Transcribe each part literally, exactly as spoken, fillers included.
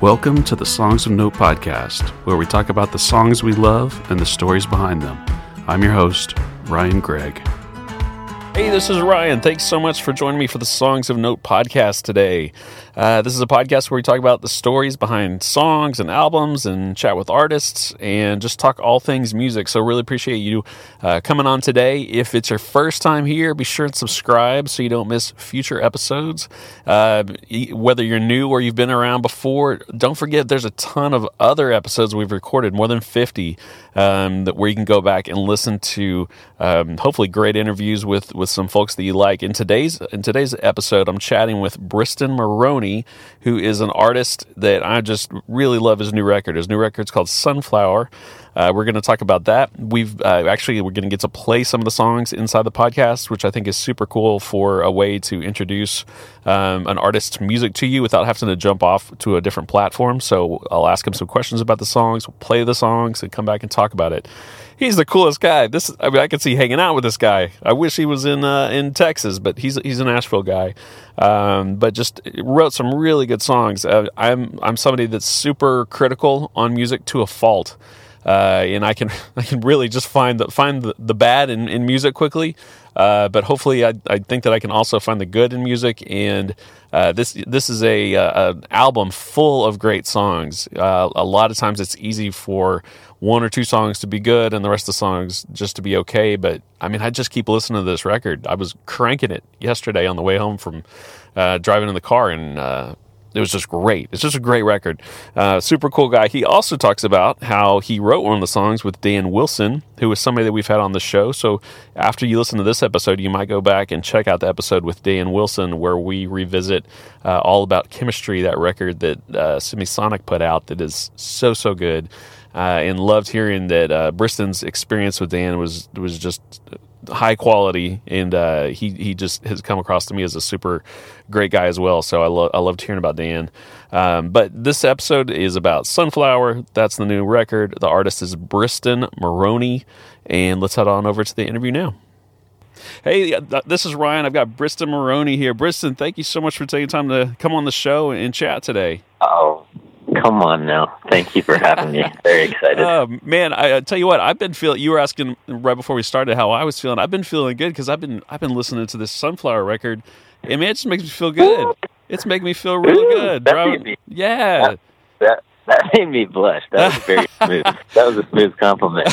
Welcome to the Songs of Note podcast, where we talk about the songs we love and the stories behind them. I'm your host, Ryan Gregg. Hey, this is Ryan. Thanks so much for joining me for the Songs of Note podcast today. Uh, this is a podcast where we talk about the stories behind songs and albums and chat with artists and just talk all things music. So really appreciate you uh, coming on today. If it's your first time here, be sure and subscribe so you don't miss future episodes. Uh, whether you're new or you've been around before, don't forget there's a ton of other episodes we've recorded, more than fifty, um, that where you can go back and listen to um, hopefully great interviews with, with some folks that you like. In today's in today's episode, I'm chatting with Briston Maroney, who is an artist that I just really love his new record. His new record's called Sunflower. Uh, we're going to talk about that. We've uh, actually we're going to get to play some of the songs inside the podcast, which I think is super cool for a way to introduce um, an artist's music to you without having to jump off to a different platform. So I'll ask him some questions about the songs, we'll play the songs, and come back and talk about it. He's the coolest guy. This, I mean, I could see hanging out with this guy. I wish he was in uh, in Texas, but he's he's a Nashville guy. Um, but just wrote some really good songs. Uh, I'm I'm somebody that's super critical on music to a fault, uh, and I can I can really just find the find the, the bad in, in music quickly. Uh, but hopefully, I I think that I can also find the good in music. And uh, this this is a, a an album full of great songs. Uh, a lot of times, it's easy for one or two songs to be good and the rest of the songs just to be okay. But I mean, I just keep listening to this record. I was cranking it yesterday on the way home from uh, driving in the car, and uh, it was just great. It's just a great record. Uh, super cool guy. He also talks about how he wrote one of the songs with Dan Wilson, who is somebody that we've had on the show. So after you listen to this episode, you might go back and check out the episode with Dan Wilson where we revisit uh, all about Chemistry, that record that uh, Semisonic put out that is so, so good. Uh, and loved hearing that uh, Briston's experience with Dan was was just high quality, and uh, he he just has come across to me as a super great guy as well. So I love I loved hearing about Dan. Um, but this episode is about Sunflower. That's the new record. The artist is Briston Maroney, and let's head on over to the interview now. Hey, this is Ryan. I've got Briston Maroney here. Briston, thank you so much for taking time to come on the show and chat today. Oh. Come on now. Thank you for having me. Very excited. Uh, man, I, I tell you what, I've been feeling, you were asking right before we started how I was feeling. I've been feeling good because I've been I've been listening to this Sunflower record. And man, it just makes me feel good. It's making me feel really Ooh, good. That Driving, made me, yeah. That, that, that made me blush. That was very smooth. That was a smooth compliment.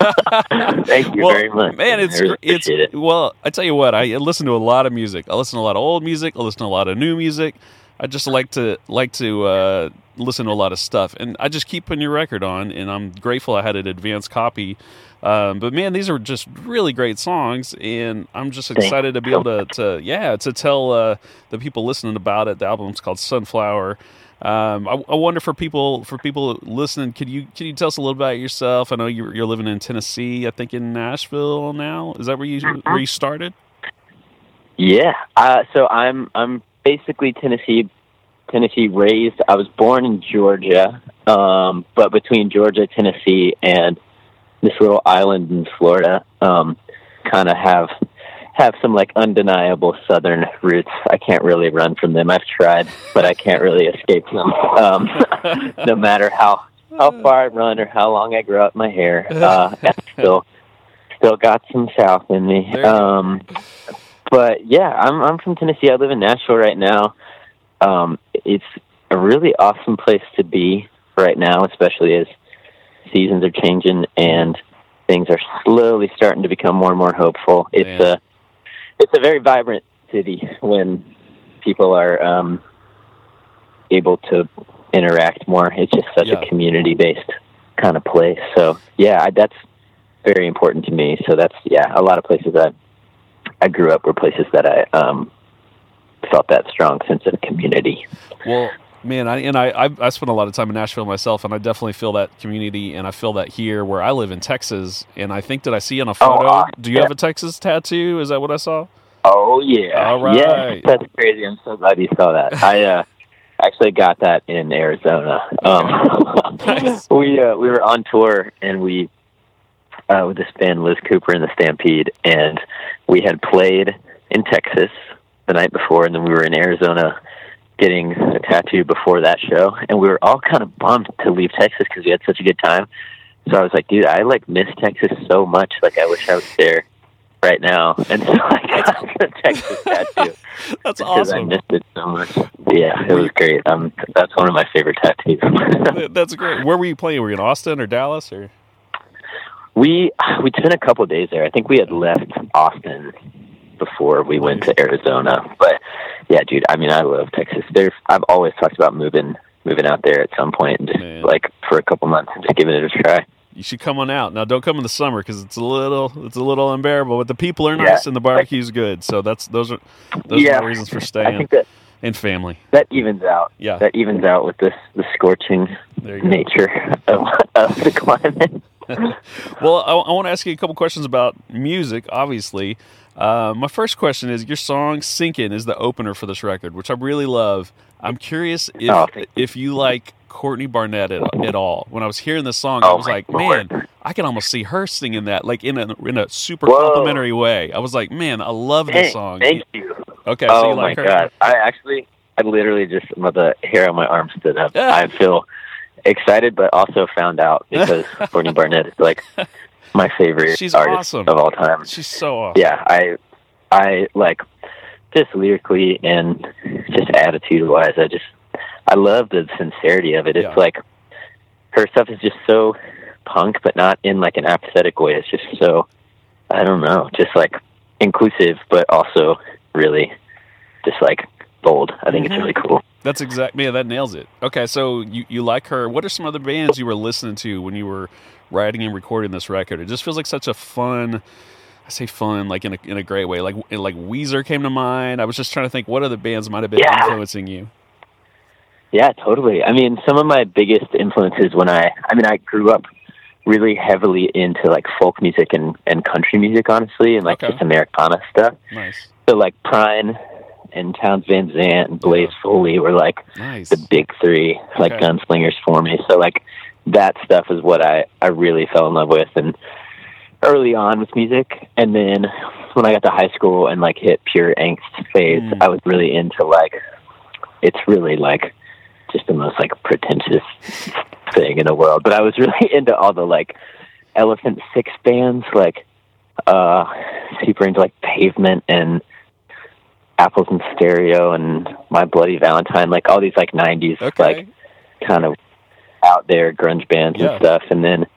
Thank you well, very much. Man, it's, really it's, it. well, I tell you what, I listen to a lot of music. I listen to a lot of old music. I listen to a lot of new music. I just like to like to uh, listen to a lot of stuff, and I just keep putting your record on, and I'm grateful I had an advanced copy. Um, but man, these are just really great songs, and I'm just excited to be able to, to yeah, to tell uh, the people listening about it. The album's called Sunflower. Um, I, I wonder for people for people listening, can you can you tell us a little about yourself? I know you're, you're living in Tennessee. I think in Nashville now. Is that where you where you started? Yeah. Uh, so I'm I'm. Basically, Tennessee, Tennessee raised. I was born in Georgia, um, but between Georgia, Tennessee, and this little island in Florida, um, kind of have have some like undeniable Southern roots. I can't really run from them. I've tried, but I can't really escape them. Um, no matter how how far I run or how long I grow out my hair, uh, I still still got some South in me. Um, But yeah, I'm I'm from Tennessee. I live in Nashville right now. Um, it's a really awesome place to be right now, especially as seasons are changing and things are slowly starting to become more and more hopeful. It's Man. a it's a very vibrant city when people are um, able to interact more. It's just such yeah. a community-based kind of place. So yeah, I, that's very important to me. So that's yeah, a lot of places that I grew up were places that I um, felt that strong sense of community. Well, man, I and I, I I spent a lot of time in Nashville myself, and I definitely feel that community, and I feel that here where I live in Texas. And I think that I see on a photo. Oh, uh, do you yeah. have a Texas tattoo? Is that what I saw? Oh yeah, all right. Yeah, that's crazy. I'm so glad you saw that. I uh, actually got that in Arizona. Um, nice. We uh, we were on tour, and we. Uh, with this band, Liz Cooper and the Stampede, and we had played in Texas the night before, and then we were in Arizona getting a tattoo before that show, and we were all kind of bummed to leave Texas because we had such a good time. So I was like, dude, I like miss Texas so much. Like, I wish I was there right now. And so I got the Texas tattoo. That's because awesome. I missed it so much. Yeah, it was great. Um, that's one of my favorite tattoos. That's great. Where were you playing? Were you in Austin or Dallas or? We we spent a couple of days there. I think we had left Austin before we went to Arizona. But yeah, dude, I mean, I love Texas. There's I've always talked about moving moving out there at some point and just Man. like for a couple months and just giving it a try. You should come on out. Now, don't come in the summer because it's a little it's a little unbearable. But the people are nice Yeah. and the barbecue's good. So that's those are those Yeah. are the reasons for I staying think that and family. that evens out. Yeah. That evens out with this the scorching There you go. nature of, of the climate. Well, I, I want to ask you a couple questions about music, obviously. Uh, my first question is, your song Sinkin' is the opener for this record, which I really love. I'm curious if Oh, thank if you like Courtney Barnett at, at all. When I was hearing this song, Oh, I was my like, Lord. man, I can almost see her singing that, like in a in a super Whoa. complimentary way. I was like, man, I love this Thank, song. thank you. Okay, so Oh you my like her? god! I actually, I literally just the hair on my arm stood up. Yeah. I feel excited, but also found out because Courtney Barnett is like my favorite She's artist awesome. of all time. She's so awesome. Yeah, I, I like just lyrically and just attitude wise. I just, I love the sincerity of it. It's Yeah. like her stuff is just so punk, but not in like an apathetic way. It's just so, I don't know, just like inclusive, but also really just like bold. I think Mhm. it's really cool. That's exactly, yeah, that nails it. Okay, so you, you like her. What are some other bands you were listening to when you were writing and recording this record? It just feels like such a fun, I say fun, like in a, in a great way. Like like Weezer came to mind. I was just trying to think what other bands might have been Yeah. influencing you. Yeah, totally. I mean, some of my biggest influences when I, I mean, I grew up really heavily into like folk music and, and country music, honestly, and like Okay. just Americana stuff. Nice. So like Prine and Townes Van Zandt and Blaze Yeah. Foley were like Nice. the big three, like Okay. gunslingers for me. So like that stuff is what I, I really fell in love with and early on with music. And then when I got to high school and like hit pure angst phase, Mm. I was really into like, it's really like just the most like pretentious thing in the world. But I was really into all the like Elephant Six bands, like uh super into like Pavement and Apples in Stereo and My Bloody Valentine, like all these like nineties Okay. like kind of out there grunge bands Yeah. and stuff. And then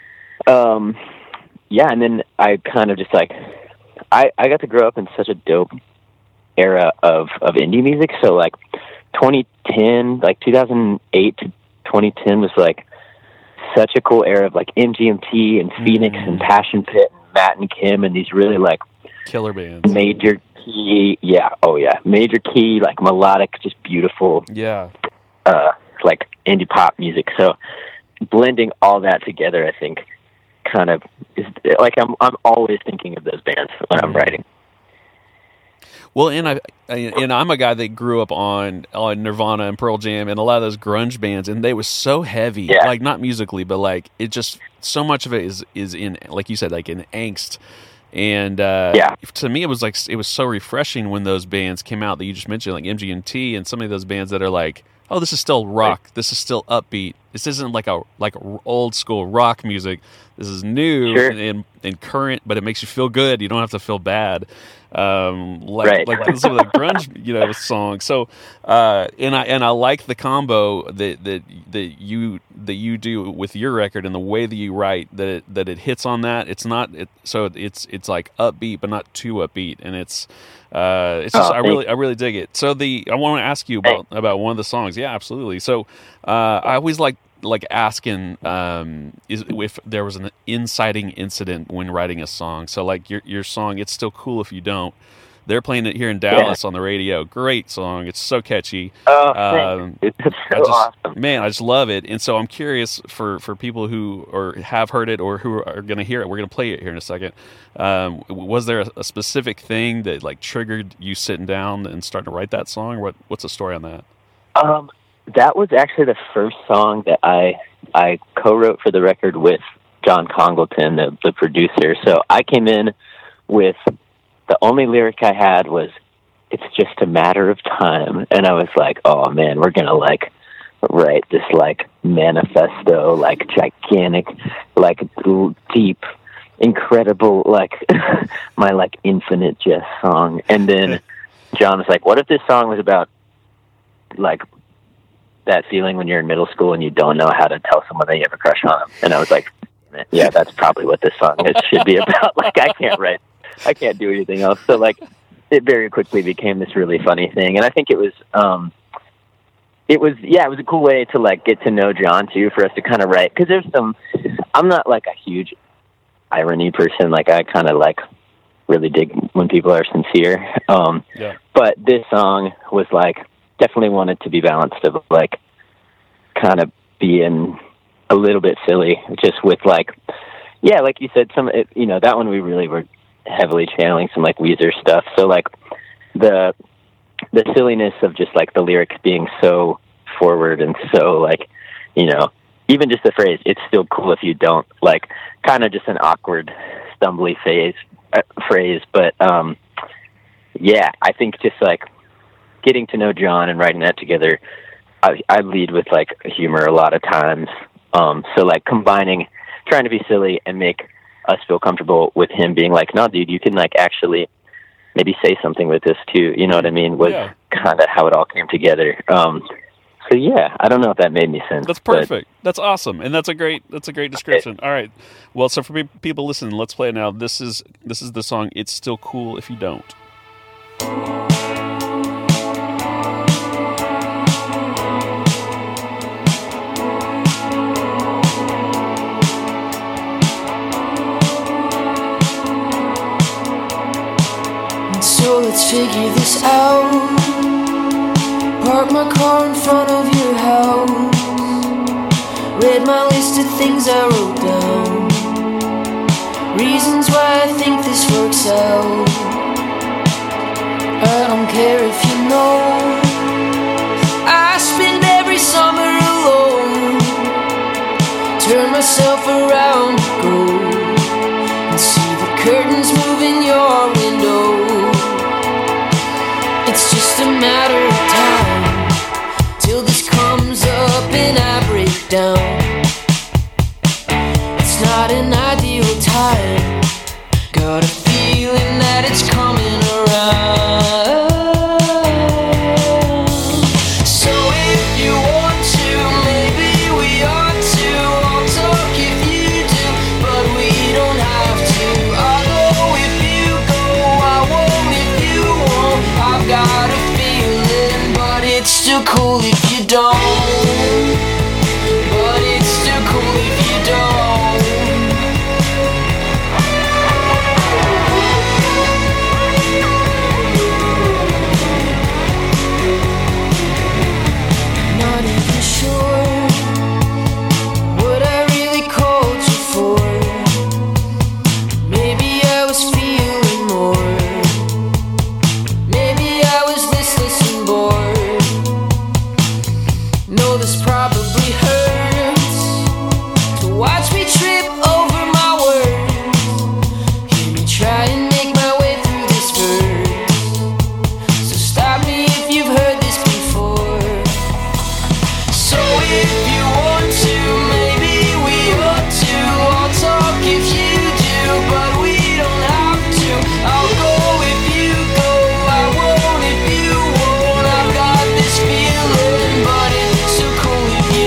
um yeah, and then I kind of just like I I got to grow up in such a dope era of of indie music. So like twenty ten, like two thousand eight to twenty ten was like such a cool era of like M G M T and Phoenix Mm. and Passion Pit and Matt and Kim and these really like Killer bands. major key, yeah, oh yeah, major key, like melodic, just beautiful, Yeah. uh, like indie pop music. So blending all that together, I think, kind of is like I'm I'm always thinking of those bands when I'm writing. Well, and I and I'm a guy that grew up on on Nirvana and Pearl Jam and a lot of those grunge bands, and they were so heavy, Yeah. like not musically, but like it just so much of it is is in, like you said, like in angst. And uh, Yeah. to me, it was like it was so refreshing when those bands came out that you just mentioned, like M G M T and some of those bands that are like, oh, this is still rock, this is still upbeat. This isn't like a like old school rock music. This is new Sure. and, and and current, but it makes you feel good. You don't have to feel bad. Um, like Right. like some of the grunge, you know, songs. So, uh, and I and I like the combo that that that you that you do with your record and the way that you write, that it, that it hits on that. It's not it, so it's it's like upbeat, but not too upbeat, and it's uh, it's just Oh, I really I really dig it. So the I want to ask you about about one of the songs. Yeah, absolutely. So uh, I always like. like asking um, is if there was an inciting incident when writing a song. So like your your song, It's Still Cool If You Don't. They're playing it here in Dallas on the radio. Great song. It's so catchy. Oh, Um, thanks. It's I so just, awesome. Man, I just love it. And so I'm curious for, for people who or have heard it or who are going to hear it. We're going to play it here in a second. Um, was there a, a specific thing that like triggered you sitting down and starting to write that song? Or what what's the story on that? Um, that was actually the first song that I I co-wrote for the record with John Congleton, the, the producer. So I came in with the only lyric I had was it's just a matter of time. And I was like, oh man, we're gonna like write this like manifesto, like gigantic, like deep, incredible, like my like infinite jest song. And then John was like, what if this song was about like that feeling when you're in middle school and you don't know how to tell someone that you have a crush on them? And I was like, yeah, that's probably what this song is, should be about. Like, I can't write, I can't do anything else. So like, it very quickly became this really funny thing. And I think it was, um, it was, yeah, it was a cool way to like get to know John too, for us to kind of write. Cause there's some, I'm not like a huge irony person. Like I kind of like really dig when people are sincere. Um, yeah. But this song was like, definitely wanted to be balanced of like kind of being a little bit silly, just with like, yeah, like you said, some, it, you know, that one we really were heavily channeling some like Weezer stuff. So like the, the silliness of just like the lyrics being so forward and so like, you know, even just the phrase, it's still cool if you don't, like kind of just an awkward, stumbly phase, uh, phrase. But um, yeah, I think just like getting to know John and writing that together, I, I lead with like humor a lot of times. Um, so like combining, trying to be silly and make us feel comfortable with him being like, no, dude, you can like actually maybe say something with this too. You know what I mean? Was yeah. kind of how it all came together. Um, so yeah, I don't know if that made any sense. That's perfect. That's awesome. And that's a great, that's a great description. It, all right. Well, so for people listening, let's play it now. This is, this is the song, It's Still Cool If You Don't. So let's figure this out. Park my car in front of your house. Read my list of things I wrote down. Reasons why I think this works out. I don't care if you know I spend every summer alone. Turn myself around, go and see the curtains move in your window. It's just a matter of time till this comes up and I break down. It's not an ideal time. Got a feeling that it's coming around. So if you want to, maybe we ought to. I'll talk if you do, but we don't have to. I'll go if you go, I won't if you won't. I've got a feeling, but it's still cool if you don't. But it's still cool if you don't. Not even sure what I really called you for. Maybe I was feeling more. Maybe I was listless and bored. No, this probably hurts to watch me trip over my words. Hear me try and make my way through this verse. So stop me if you've heard this before. So if you want to, maybe we ought to. I'll talk if you do, but we don't have to. I'll go if you go, I won't if you won't. I've got this feeling, but it's so cool if you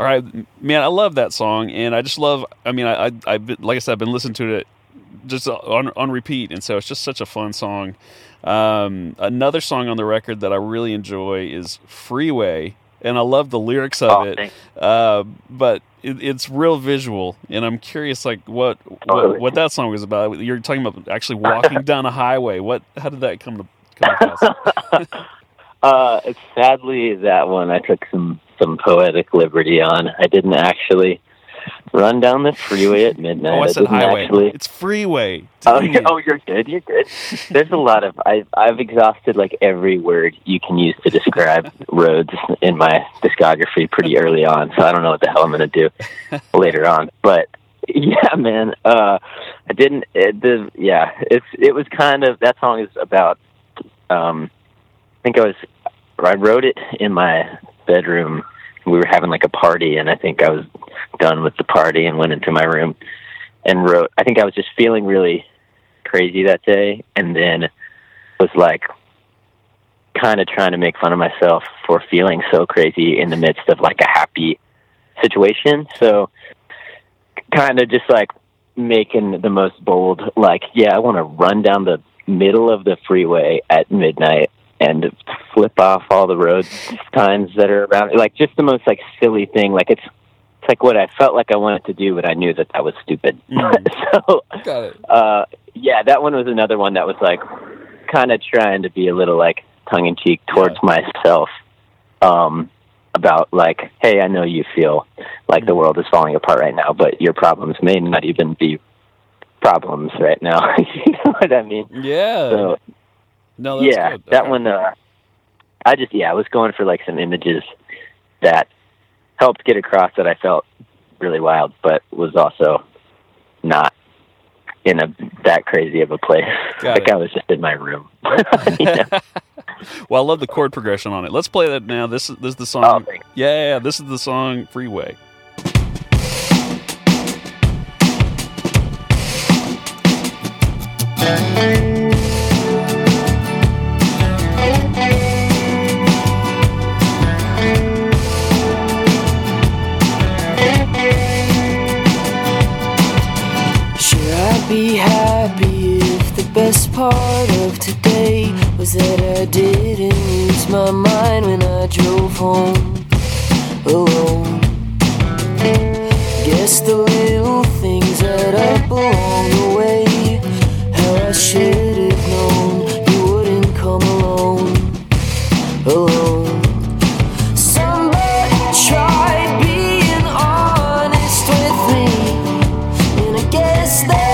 All right, man, I love that song, and I just love. I mean, I, I I've been, like I said, I've been listening to it just on on repeat, and so it's just such a fun song. Um, another song on the record that I really enjoy is "Freeway," and I love the lyrics of Oh, it. thanks. Uh, but it, it's real visual, and I'm curious, like what, Totally. what what that song was about. You're talking about actually walking down a highway. What? How did that come to come to pass? Uh, it's sadly that one I took some, some poetic liberty on. I didn't actually run down the freeway at midnight. Oh, I said didn't highway. Actually... It's freeway. Oh, Dang you're, it. oh, you're good. You're good. There's a lot of I've I've exhausted like every word you can use to describe roads in my discography pretty early on. So I don't know what the hell I'm going to do later on. But yeah, man, uh, I didn't. It, the, yeah, it's it was kind of that song is about. Um, I think I was, I wrote it in my bedroom. We were having like a party, and I think I was done with the party and went into my room and wrote, I think I was just feeling really crazy that day, and then was like kind of trying to make fun of myself for feeling so crazy in the midst of like a happy situation. So kind of just like making the most bold, like, yeah, I want to run down the middle of the freeway at midnight and flip off all the road signs that are around. Like, just the most, like, silly thing. Like, it's it's like what I felt like I wanted to do, but I knew that that was stupid. Mm. so, Got it. Uh, yeah, that one was another one that was, like, kind of trying to be a little, like, tongue-in-cheek towards yeah. myself um, about, like, hey, I know you feel like mm. the world is falling apart right now, but your problems may not even be problems right now. You know what I mean? Yeah. So, No, that's yeah, good. that Okay. one, uh, I just, yeah, I was going for, like, some images that helped get across that I felt really wild, but was also not in a that crazy of a place. Got like, it. I was just in my room. You know? Well, I love the chord progression on it. Let's play that now. This is this is the song. Oh, thanks. yeah, yeah, yeah, this is the song "Freeway." Be happy if the best part of today was that I didn't lose my mind when I drove home alone. Guess the little things add up along the way. How I should have known you wouldn't come alone, alone. Somebody tried being honest with me, and I guess that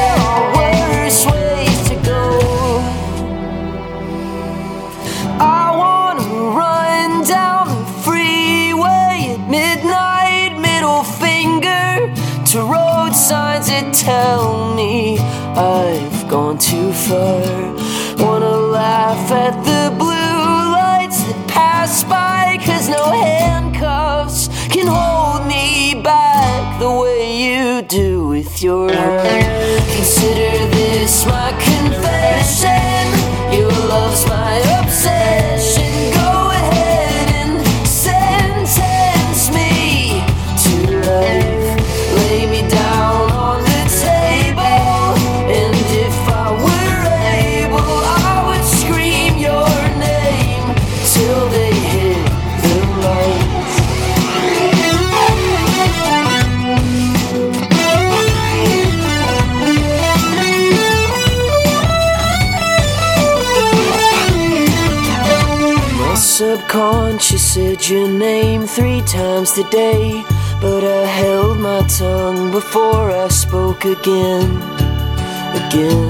road signs that tell me I've gone too far. Wanna laugh at the blue lights that pass by, 'cause no handcuffs can hold me back the way you do with your heart. Consider this my confession, your love's my obsession. Go ahead and sentence me to life. Lay me down on the table, and if I were able, I would scream your name till they hit the lights. My subconscious said your name three times today, but I held my tongue before I spoke again, again.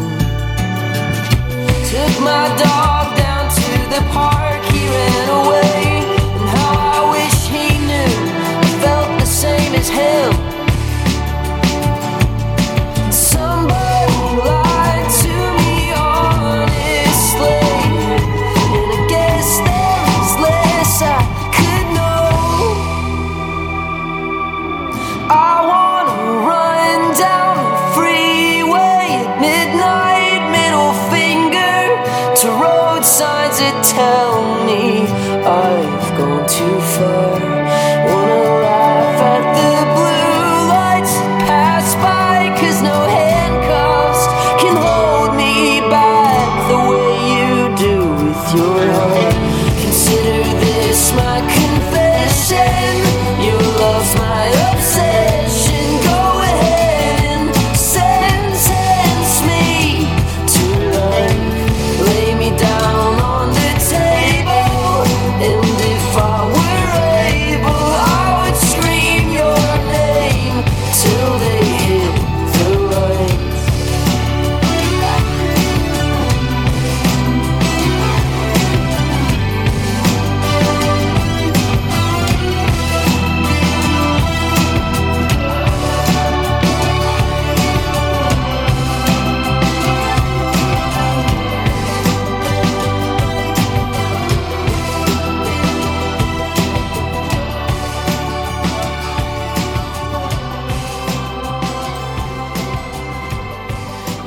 Took my dog down to the park, he ran away, and how I wish he knew I felt the same as him. Somebody lied to me honestly, and I guess there was less I could know. I wanna run down the freeway at midnight, middle finger to road signs that tell me I've gone too far. Wanna laugh at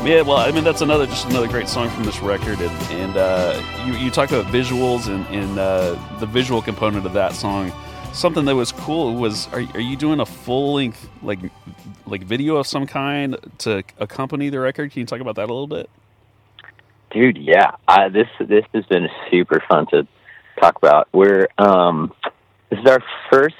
Yeah, well, I mean, that's another just another great song from this record, and, and uh, you you talked about visuals and, and uh, the visual component of that song. Something that was cool was, are, are you doing a full length like like video of some kind to accompany the record? Can you talk about that a little bit? Dude, yeah, I, this this has been super fun to talk about. We're um, this is our first,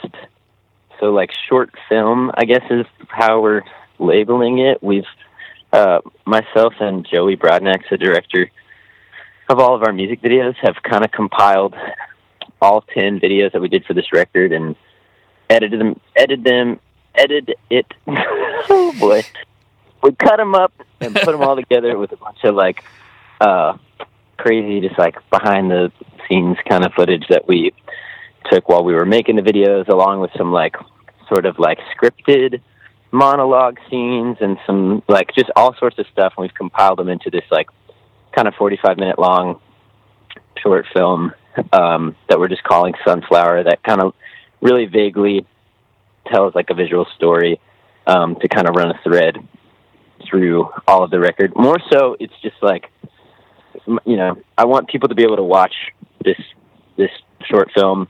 so like short film, I guess is how we're labeling it. We've uh, myself and Joey Brodnax, the director of all of our music videos, have kind of compiled all ten videos that we did for this record and edited them, edited them, edited it. Oh boy, we cut them up and put them all together with a bunch of like uh, crazy, just like behind the scenes kind of footage that we took while we were making the videos, along with some like sort of like scripted monologue scenes and some like just all sorts of stuff. And we've compiled them into this like kind of forty-five minute long short film um, that we're just calling Sunflower, that kind of really vaguely tells like a visual story um, to kind of run a thread through all of the record. More so, it's just like, you know, I want people to be able to watch this this short film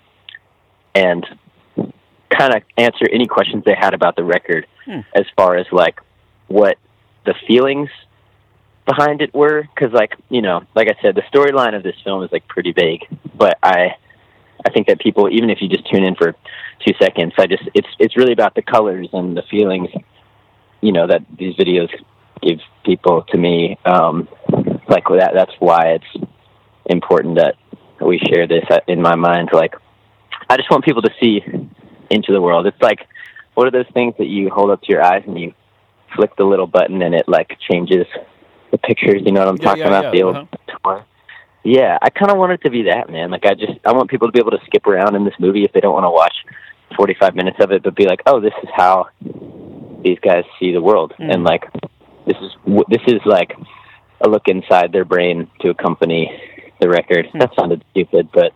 and kind of answer any questions they had about the record, hmm. as far as like what the feelings behind it were. Because like, you know, like I said, the storyline of this film is like pretty vague, but I I think that people, even if you just tune in for two seconds, I just it's it's really about the colors and the feelings, you know, that these videos give people to me. Um, like that that's why it's important that we share this in my mind. Like, I just want people to see into the world. It's like one of those things that you hold up to your eyes and you flick the little button and it like changes the pictures. You know what I'm yeah, talking yeah, about? Yeah, the old uh-huh. tour. Yeah, I kind of want it to be that, man. Like, I just I want people to be able to skip around in this movie if they don't want to watch forty-five minutes of it, but be like, oh, this is how these guys see the world, mm. and like this is this is like a look inside their brain to accompany the record. Mm. That sounded stupid, but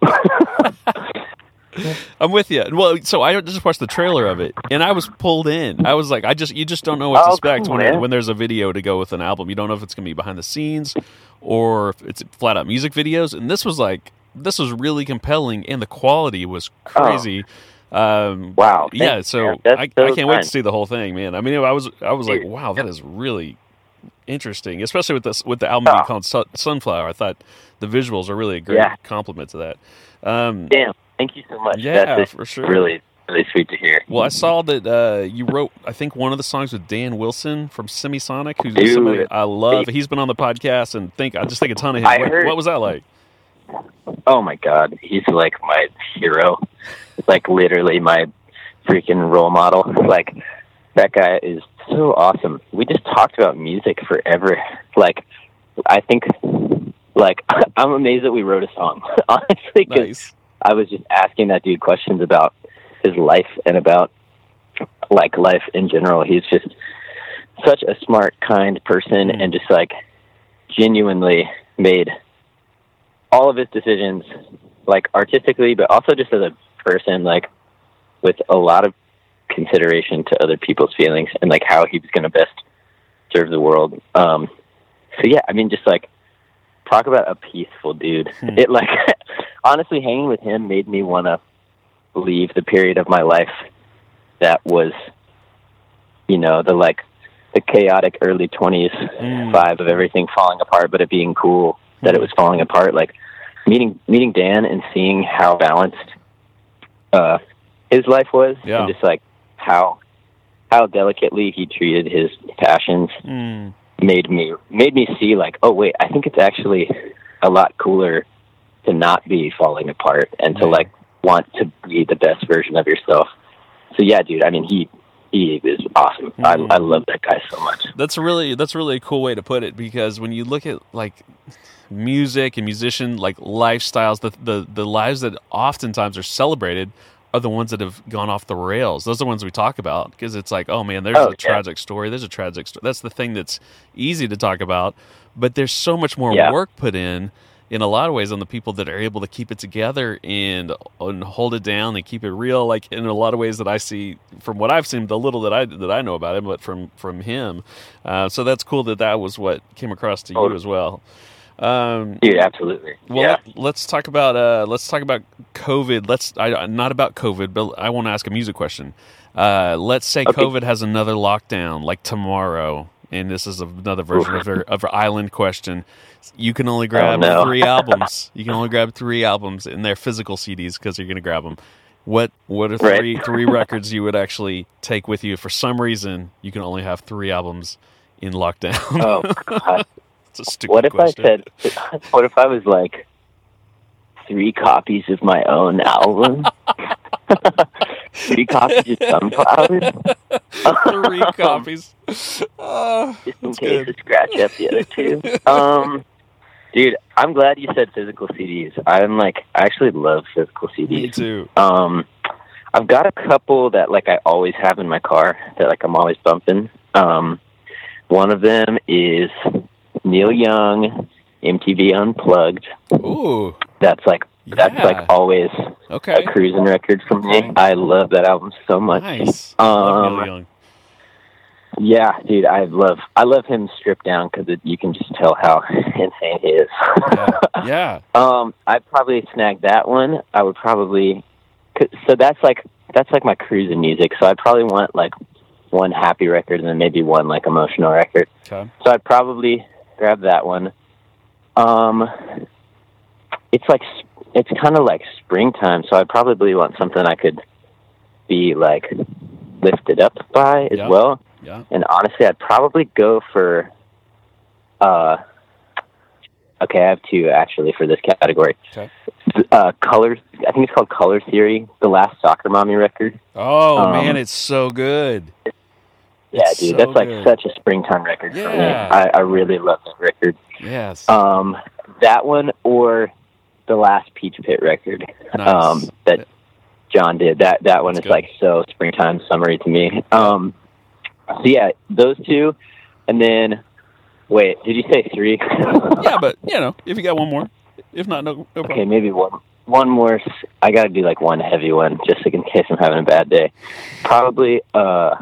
I'm with you. Well, so I just watched the trailer of it, and I was pulled in. I was like, I just you just don't know what to oh, expect cool, when when there's a video to go with an album. You don't know if it's going to be behind the scenes or if it's flat out music videos. And this was like this was really compelling, and the quality was crazy. Oh. Um, wow. Yeah. So yeah, I, so I can't fun. wait to see the whole thing, man. I mean, I was I was like, wow, that is really interesting, especially with this with the album being called Sun, Sunflower. I thought the visuals are really a great yeah. compliment to that. Um, Damn. Thank you so much. Yeah, That's for sure. Really, really sweet to hear. Well, I saw that uh, you wrote, I think, one of the songs with Dan Wilson from Semisonic, who's Dude, somebody I love. He's been on the podcast, and think I just think a ton of him. I what, heard, what was that like? Oh my God, he's like my hero. It's like literally my freaking role model. Like, that guy is so awesome. We just talked about music forever. Like, I think, like, I'm amazed that we wrote a song. Honestly, because nice. I was just asking that dude questions about his life and about, like, life in general. He's just such a smart, kind person, mm. and just, like, genuinely made all of his decisions, like, artistically, but also just as a person, like, with a lot of consideration to other people's feelings and, like, how he was going to best serve the world. Um, so, yeah, I mean, just, like, talk about a peaceful dude. Hmm. It, like, honestly, hanging with him made me want to leave the period of my life that was, you know, the, like, the chaotic early twenties mm. vibe of everything falling apart, but it being cool that mm. it was falling apart. Like, meeting meeting Dan and seeing how balanced uh, his life was, yeah. and just, like, how how delicately he treated his passions mm. made me made me see, like, oh, wait, I think it's actually a lot cooler to not be falling apart and to, like, want to be the best version of yourself. So, yeah, dude, I mean, he he is awesome. Mm. I, I love that guy so much. That's really that's really a cool way to put it, because when you look at, like, music and musician, like, lifestyles, the, the, the lives that oftentimes are celebrated are the ones that have gone off the rails. Those are the ones we talk about, because it's like, oh, man, there's oh, a yeah. tragic story. There's a tragic story. That's the thing that's easy to talk about, but there's so much more yeah. work put in. in a lot of ways on the people that are able to keep it together and, and hold it down and keep it real. Like in a lot of ways that I see from what I've seen, the little that I that I know about him, but from from him. Uh, so that's cool that that was what came across to you as well. Um, yeah, absolutely. Well, yeah. let, let's talk about uh, let's talk about COVID. Let's I, not about COVID, but I want to ask a music question. Uh, let's say okay. COVID has another lockdown, like tomorrow, and this is another version of our, of our island question. You can only grab oh, no. three albums. You can only grab three albums, and they're physical C Ds because you're going to grab them. What what are three right. three records you would actually take with you if for some reason you can only have three albums in lockdown? Oh God. It's a stupid what if question. I said? What if I was like three copies of my own album? Three copies of Sunflowers? Three copies. Uh, Just in case good. to scratch up the other two. Um, dude, I'm glad you said physical C Ds. I'm like, I actually love physical C Ds. Me too. Um, I've got a couple that like I always have in my car that like I'm always bumping. Um, one of them is Neil Young, M T V Unplugged. Ooh. That's like that's Yeah. like always Okay. a cruising record for me. Okay. I love that album so much. Nice. Love Neil Um, Young. yeah, dude, I love I love him stripped down because you can just tell how insane he is. Yeah. Yeah. um, I'd probably snag that one. I would probably so that's like that's like my cruising music. So I'd probably want like one happy record and then maybe one like emotional record. Okay. So I'd probably grab that one. Um, it's like it's kind of like springtime, so I'd probably want something I could be like lifted up by as Yeah. well. Yeah. And honestly, I'd probably go for. Uh, okay, I have two actually for this category. Okay. Uh, Color, I think it's called Color Theory, the last Soccer Mommy record. Oh Um, man, it's so good. Yeah, It's dude, so that's like good. such a springtime record for me. Yeah. I, I really love that record. Yes. Um, that one or the last Peach Pit record Nice. um, that John did. That that one That's is good. like so springtime summery to me. Um, so yeah, those two, and then wait, did you say three? Yeah, but you know, if you got one more, if not, no, no problem. Okay, maybe one. One more. s- I got to do like one heavy one, just in case I'm having a bad day. Probably. Uh,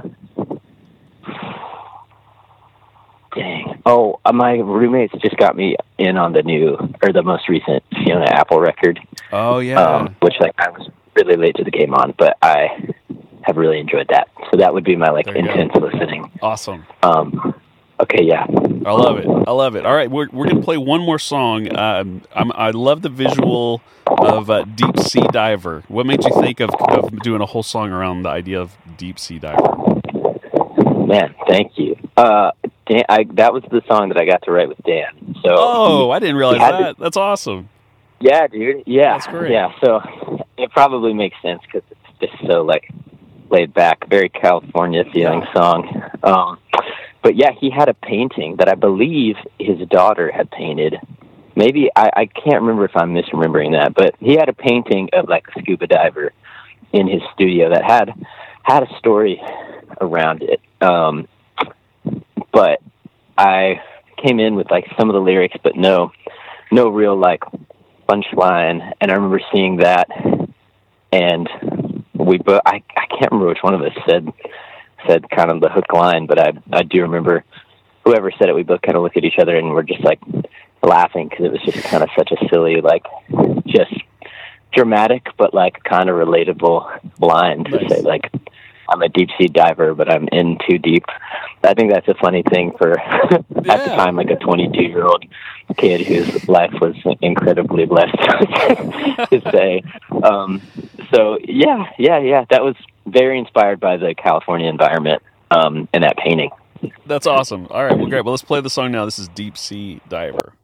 dang. Oh, uh, my roommates just got me in on the new or the most recent Fiona Apple record, Oh yeah. um, which like I was really late to the game on, but I have really enjoyed that. So that would be my like There you go. intense listening. Awesome. Um, okay, yeah. I love it. I love it. All right, we're we're gonna play one more song. Um, I'm, I love the visual of uh, Deep Sea Diver. What made you think of, of doing a whole song around the idea of Deep Sea Diver? Man, thank you. Uh, Dan, I, that was the song that I got to write with Dan. So Oh, he- I didn't realize he had to- that. That's awesome. Yeah, dude. Yeah, That's great. yeah. So it probably makes sense because it's just so like laid back, very California feeling Yeah. song. Um, but yeah, he had a painting that I believe his daughter had painted. Maybe I, I can't remember if I'm misremembering that, but he had a painting of like a scuba diver in his studio that had had a story around it. Um, but I came in with like some of the lyrics, but no, no real like punchline. And I remember seeing that, and we both, I, I can't remember which one of us said, said kind of the hook line, but I, I do remember whoever said it, we both kind of looked at each other and we're just like laughing because it was just kind of such a silly, like just dramatic, but like kind of relatable line to Nice. say like, I'm a deep sea diver, but I'm in too deep. I think that's a funny thing for at the Yeah. time, like a twenty-two year old kid whose life was incredibly blessed to say. Um, so yeah, yeah, yeah, that was very inspired by the California environment um, and that painting. That's awesome. All right, well, great. Well, let's play the song now. This is Deep Sea Diver.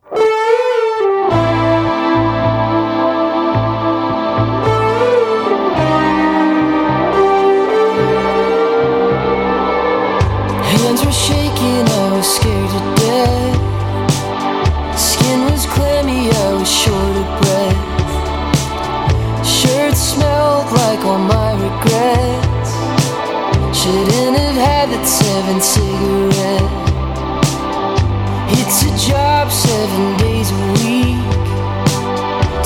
Hands were shaking, I was scared to death. Skin was clammy, I was short of breath. Shirt smelled like all my regrets. Shouldn't have had that seven cigarette. It's a job seven days a week.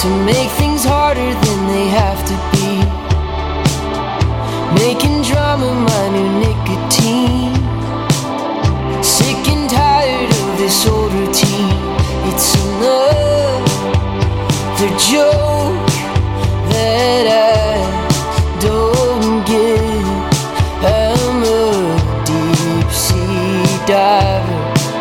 to make things harder than they have to be. Making drama my new nicotine. Sick and tired of this old routine. It's another joke that I don't get. I'm a deep sea diver,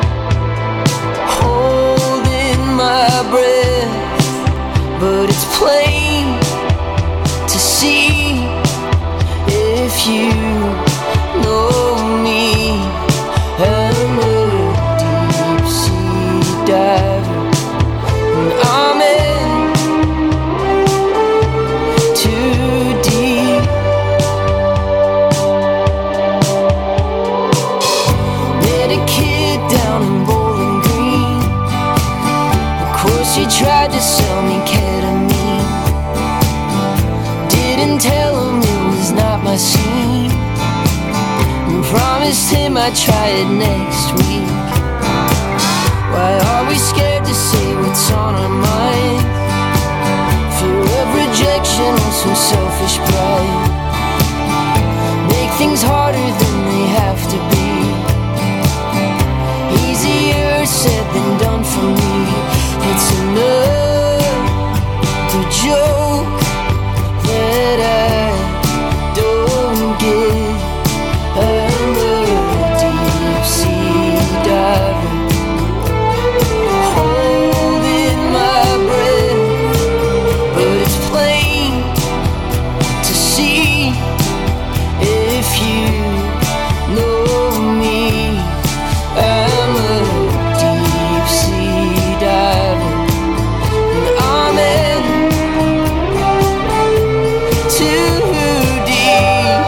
holding my breath, but it's plain to see if you know me. I'm a deep sea diver, and I'm in too deep. Met a kid down in Bowling Green. Of course he tried to sell me ketamine. Didn't tell him it was not my scene, and promised him I'd try it next week. Why are we scared to say what's on our mind? Fear of rejection or some selfish pride. Make things harder than they have to be. Easier said than done for me. It's another joke that I don't get. I'm a deep sea diver, holding my breath, but it's plain to see if you know me. I'm a deep sea diver, and I'm in too deep.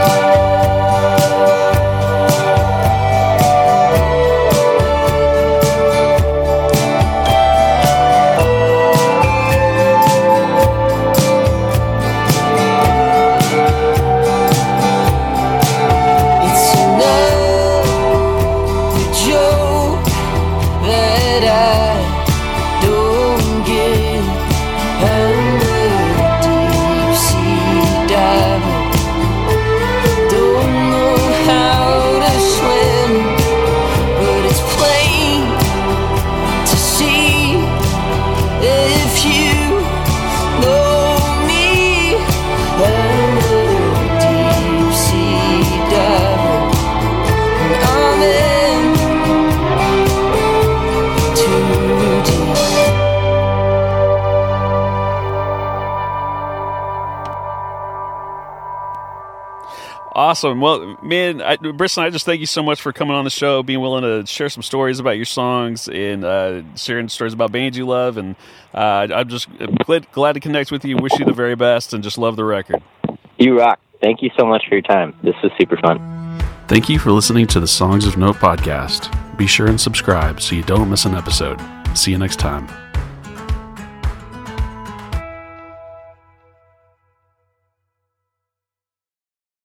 It's another joke that I don't get. I'm a deep sea diver, don't know how to swim, but it's plain to see if you know me. I'm a deep sea diver, and I'm in too deep. Awesome. Well, man, I, Briston, I just thank you so much for coming on the show, being willing to share some stories about your songs and uh, sharing stories about bands you love. And uh, I'm just glad, glad to connect with you. Wish you the very best and just love the record. You rock. Thank you so much for your time. This was super fun. Thank you for listening to the Songs of Note podcast. Be sure and subscribe so you don't miss an episode. See you next time.